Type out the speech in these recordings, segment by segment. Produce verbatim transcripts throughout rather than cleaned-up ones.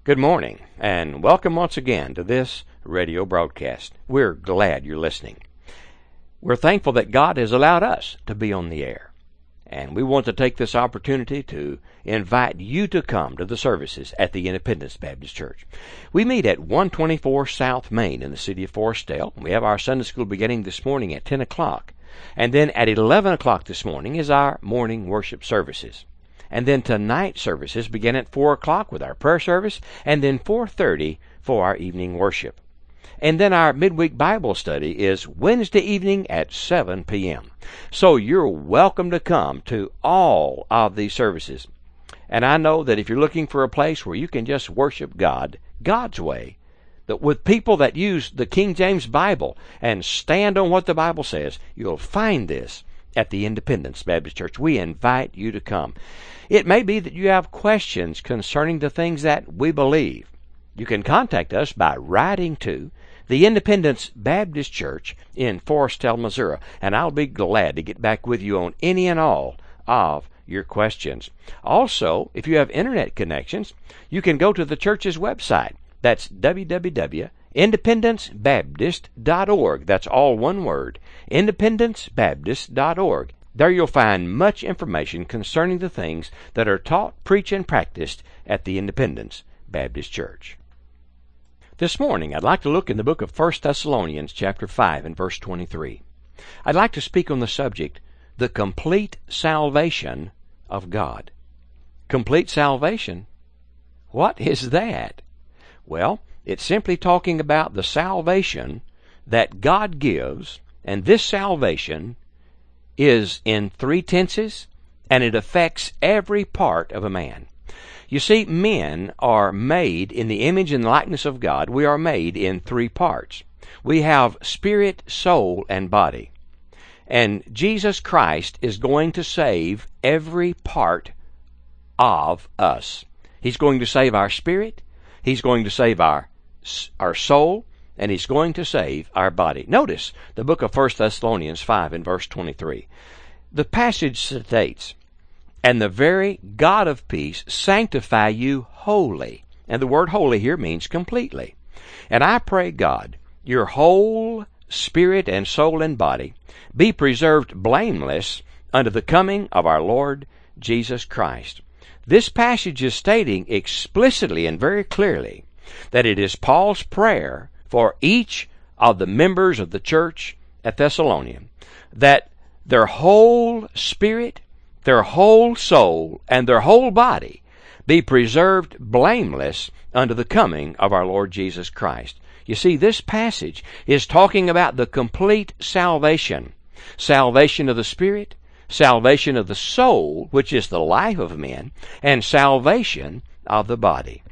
Good morning, and welcome once again to this radio broadcast. We're glad you're listening. We're thankful that God has allowed us to be on the air, and we want to take this opportunity to invite you to come to the services at the Independence Baptist Church. We meet at one twenty-four South Main in the city of Forestdale. We have our Sunday school beginning this morning at ten o'clock, and then at eleven o'clock this morning is our morning worship services. And then tonight's services begin at four o'clock with our prayer service, and then four thirty for our evening worship. And then our midweek Bible study is Wednesday evening at seven p.m. So you're welcome to come to all of these services. And I know that if you're looking for a place where you can just worship God, God's way, that with people that use the King James Bible and stand on what the Bible says, you'll find this at the Independence Baptist Church. We invite you to come. It may be that you have questions concerning the things that we believe. You can contact us by writing to the Independence Baptist Church in Forestdale, Missouri, and I'll be glad to get back with you on any and all of your questions. Also, if you have internet connections, you can go to the church's website. That's w w w dot independence baptist dot org. That's all one word, independence baptist dot org. There you'll find much information concerning the things that are taught, preached, and practiced at the Independence Baptist Church. This morning, I'd like to look in the book of First Thessalonians chapter five and verse twenty-three. I'd like to speak on the subject, the complete salvation of God. Complete salvation? What is that? Well, it's simply talking about the salvation that God gives, and this salvation is in three tenses, and it affects every part of a man. You see, men are made in the image and likeness of God. We are made in three parts. We have spirit, soul, and body. And Jesus Christ is going to save every part of us. He's going to save our spirit, He's going to save our, our soul, and He's going to save our body. Notice the book of First Thessalonians five and verse twenty-three. The passage states, "And the very God of peace sanctify you wholly." And the word wholly here means completely. "And I pray God, your whole spirit and soul and body be preserved blameless unto the coming of our Lord Jesus Christ." This passage is stating explicitly and very clearly that it is Paul's prayer for each of the members of the church at Thessalonian that their whole spirit, their whole soul, and their whole body be preserved blameless unto the coming of our Lord Jesus Christ. You see, this passage is talking about the complete salvation. Salvation of the spirit, salvation of the soul, which is the life of man, and salvation of the body.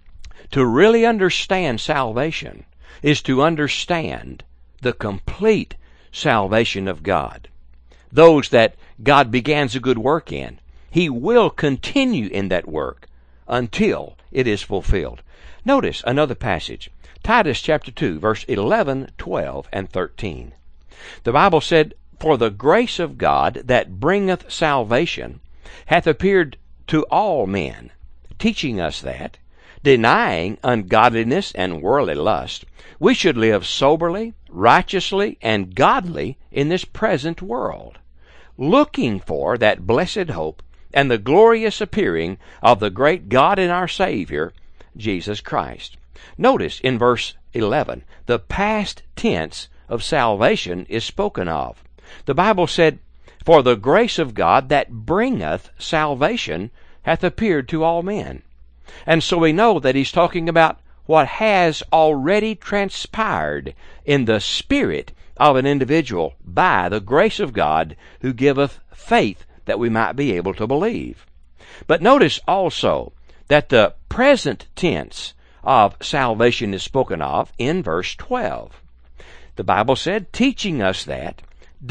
To really understand salvation is to understand the complete salvation of God. Those that God begins a good work in, He will continue in that work until it is fulfilled. Notice another passage, Titus chapter two, verse eleven, twelve, and thirteen. The Bible said, "For the grace of God that bringeth salvation hath appeared to all men, teaching us that, denying ungodliness and worldly lust, we should live soberly, righteously, and godly in this present world, looking for that blessed hope and the glorious appearing of the great God and our Savior, Jesus Christ." Notice in verse eleven, the past tense of salvation is spoken of. The Bible said, "For the grace of God that bringeth salvation hath appeared to all men." And so we know that he's talking about what has already transpired in the spirit of an individual by the grace of God who giveth faith that we might be able to believe. But notice also that the present tense of salvation is spoken of in verse twelve. The Bible said, teaching us that,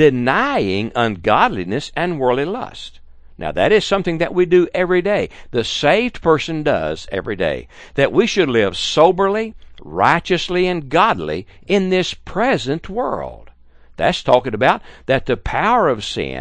denying ungodliness and worldly lust. Now that is something that we do every day. The saved person does every day. That we should live soberly, righteously, and godly in this present world. That's talking about that the power of sin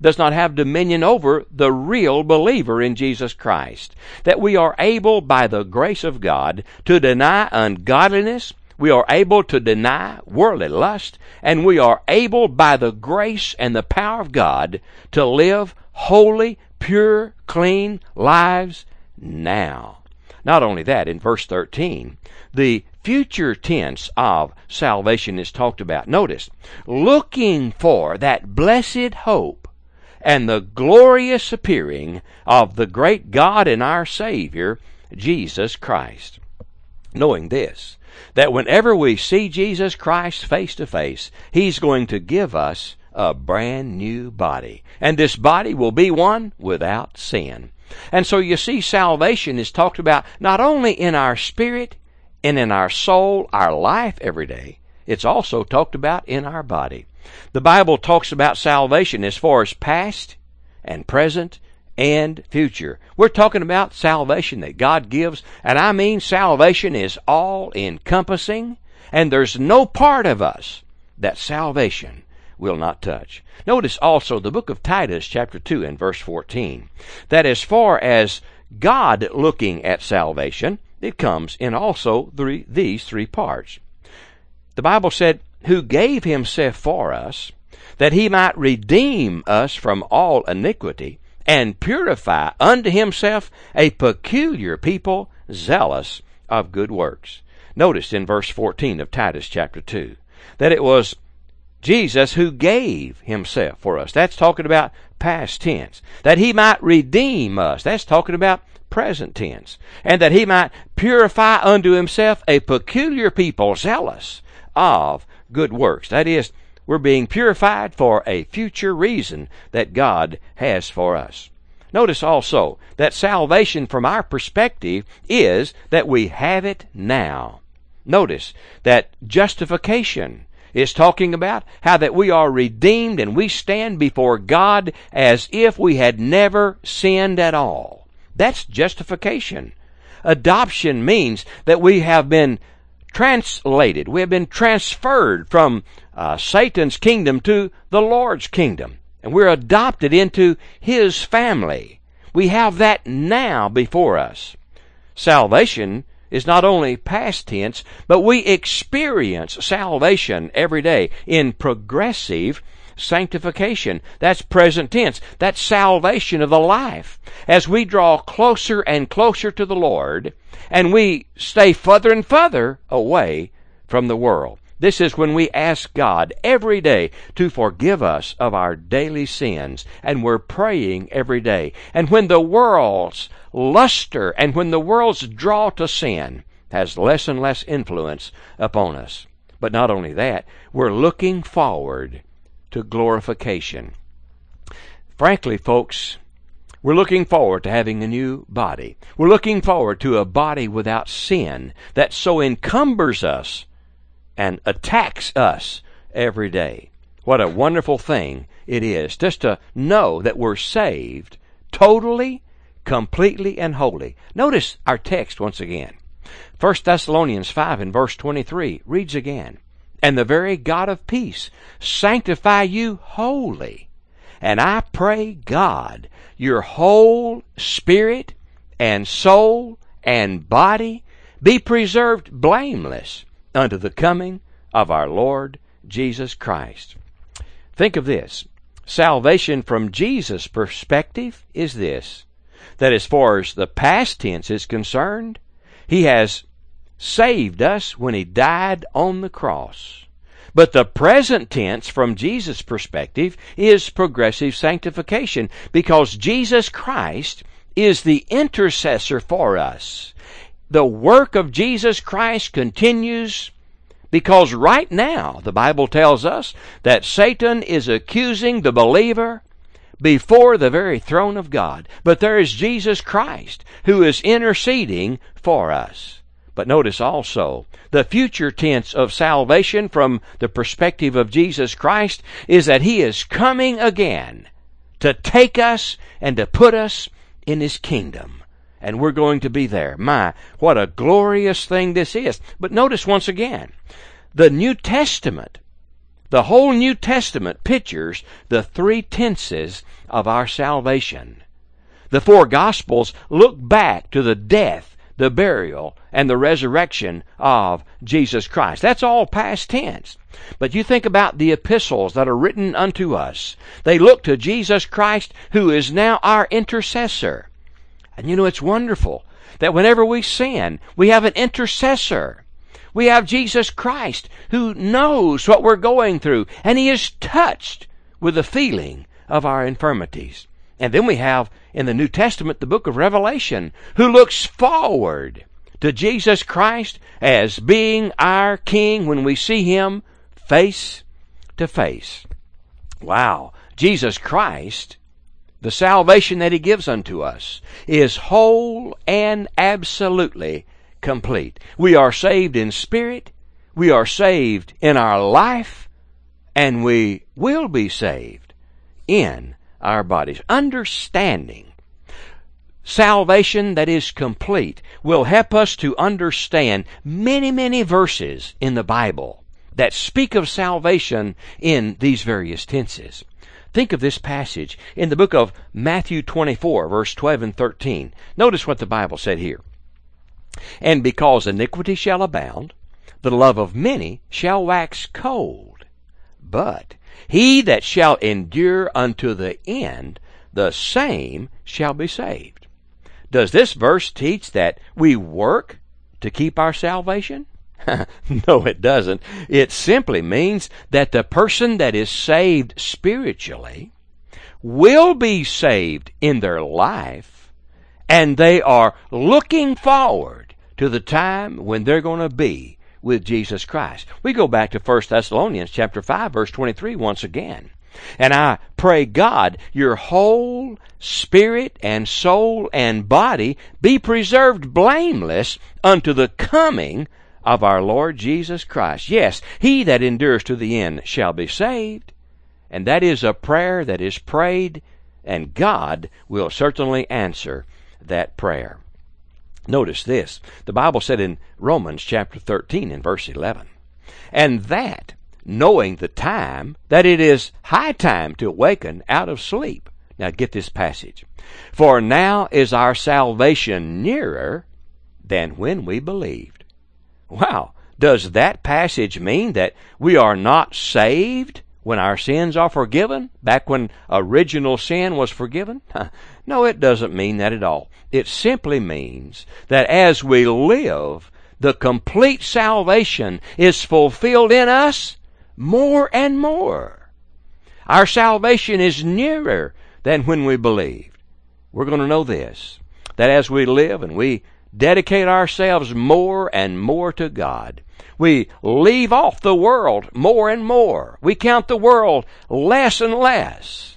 does not have dominion over the real believer in Jesus Christ. That we are able, by the grace of God, to deny ungodliness, we are able to deny worldly lust, and we are able, by the grace and the power of God, to live holy, pure, clean lives now. Not only that, in verse thirteen, the future tense of salvation is talked about. Notice, looking for that blessed hope and the glorious appearing of the great God and our Savior, Jesus Christ. Knowing this, that whenever we see Jesus Christ face to face, He's going to give us a brand new body. And this body will be one without sin. And so you see, salvation is talked about not only in our spirit and in our soul, our life every day, it's also talked about in our body. The Bible talks about salvation as far as past and present and future. We're talking about salvation that God gives, and I mean salvation is all-encompassing, and there's no part of us that salvation will not touch. Notice also the book of Titus chapter two and verse fourteen, that as far as God looking at salvation, it comes in also three, these three parts. The Bible said, who gave Himself for us, that He might redeem us from all iniquity, and purify unto Himself a peculiar people, zealous of good works. Notice in verse fourteen of Titus chapter two, that it was Jesus who gave Himself for us. That's talking about past tense. That He might redeem us. That's talking about present tense. And that He might purify unto Himself a peculiar people, zealous of good works. That is, we're being purified for a future reason that God has for us. Notice also that salvation from our perspective is that we have it now. Notice that justification is talking about how that we are redeemed and we stand before God as if we had never sinned at all. That's justification. Adoption means that we have been translated, we have been transferred from uh, Satan's kingdom to the Lord's kingdom, and we're adopted into His family. We have that now before us. Salvation is not only past tense, but we experience salvation every day in progressive sanctification. That's present tense. That's salvation of the life. As we draw closer and closer to the Lord, and we stay further and further away from the world. This is when we ask God every day to forgive us of our daily sins, and we're praying every day. And when the world's luster and when the world's draw to sin has less and less influence upon us. But not only that, we're looking forward to glorification. Frankly, folks, we're looking forward to having a new body. We're looking forward to a body without sin that so encumbers us and attacks us every day. What a wonderful thing it is just to know that we're saved totally, completely, and wholly. Notice our text once again. First Thessalonians five and verse twenty-three reads again, and the very God of peace sanctify you wholly. And I pray God, your whole spirit and soul and body be preserved blameless unto the coming of our Lord Jesus Christ. Think of this. Salvation from Jesus' perspective is this, that as far as the past tense is concerned, He has saved us when He died on the cross. But the present tense from Jesus' perspective is progressive sanctification, because Jesus Christ is the intercessor for us. The work of Jesus Christ continues because right now the Bible tells us that Satan is accusing the believer before the very throne of God. But there is Jesus Christ who is interceding for us. But notice also, the future tense of salvation from the perspective of Jesus Christ is that He is coming again to take us and to put us in His kingdom. And we're going to be there. My, what a glorious thing this is. But notice once again, the New Testament The whole New Testament pictures the three tenses of our salvation. The four Gospels look back to the death, the burial, and the resurrection of Jesus Christ. That's all past tense. But you think about the epistles that are written unto us. They look to Jesus Christ, who is now our intercessor. And you know, it's wonderful that whenever we sin, we have an intercessor. We have Jesus Christ, who knows what we're going through, and He is touched with the feeling of our infirmities. And then we have, in the New Testament, the book of Revelation, who looks forward to Jesus Christ as being our King when we see Him face to face. Wow. Jesus Christ, the salvation that He gives unto us, is whole and absolutely complete. We are saved in spirit, we are saved in our life, and we will be saved in our bodies. Understanding salvation that is complete will help us to understand many, many verses in the Bible that speak of salvation in these various tenses. Think of this passage in the book of Matthew twenty-four, verse twelve and thirteen. Notice what the Bible said here. And because iniquity shall abound, the love of many shall wax cold. But he that shall endure unto the end, the same shall be saved. Does this verse teach that we work to keep our salvation? No, it doesn't. It simply means that the person that is saved spiritually will be saved in their life, and they are looking forward to the time when they're going to be with Jesus Christ. We go back to First Thessalonians chapter five, verse twenty-three once again. And I pray God your whole spirit and soul and body be preserved blameless unto the coming of our Lord Jesus Christ. Yes, he that endures to the end shall be saved. And that is a prayer that is prayed, and God will certainly answer that prayer. Notice this. The Bible said in Romans chapter thirteen and verse eleven, and that, knowing the time, that it is high time to awaken out of sleep. Now get this passage. For now is our salvation nearer than when we believed. Wow. Does that passage mean that we are not saved when our sins are forgiven? Back when original sin was forgiven? No, it doesn't mean that at all. It simply means that as we live, the complete salvation is fulfilled in us more and more. Our salvation is nearer than when we believed. We're going to know this, that as we live and we dedicate ourselves more and more to God, we leave off the world more and more. We count the world less and less.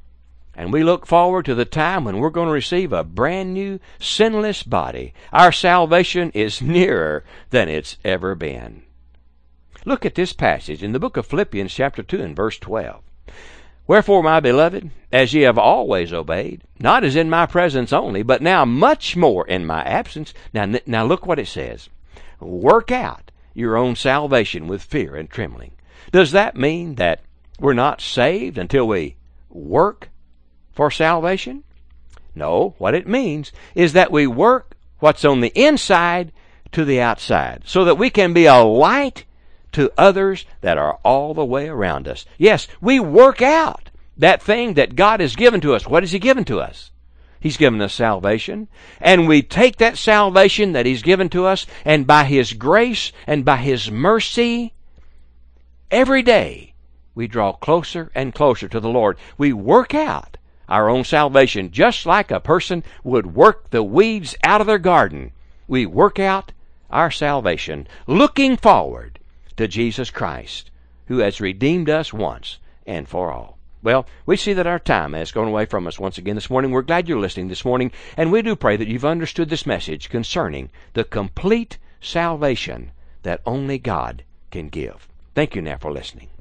And we look forward to the time when we're going to receive a brand new sinless body. Our salvation is nearer than it's ever been. Look at this passage in the book of Philippians chapter two and verse twelve. Wherefore, my beloved, as ye have always obeyed, not as in my presence only, but now much more in my absence. Now, now look what it says. Work out your own salvation with fear and trembling. Does that mean that we're not saved until we work for salvation? No, what it means is that we work what's on the inside to the outside, so that we can be a light to others that are all the way around us. Yes, we work out that thing that God has given to us. What has He given to us? He's given us salvation. And we take that salvation that He's given to us, and by His grace and by His mercy, every day we draw closer and closer to the Lord. We work out our own salvation just like a person would work the weeds out of their garden. We work out our salvation looking forward to Jesus Christ, who has redeemed us once and for all. Well, we see that our time has gone away from us once again this morning. We're glad you're listening this morning, and we do pray that you've understood this message concerning the complete salvation that only God can give. Thank you now for listening.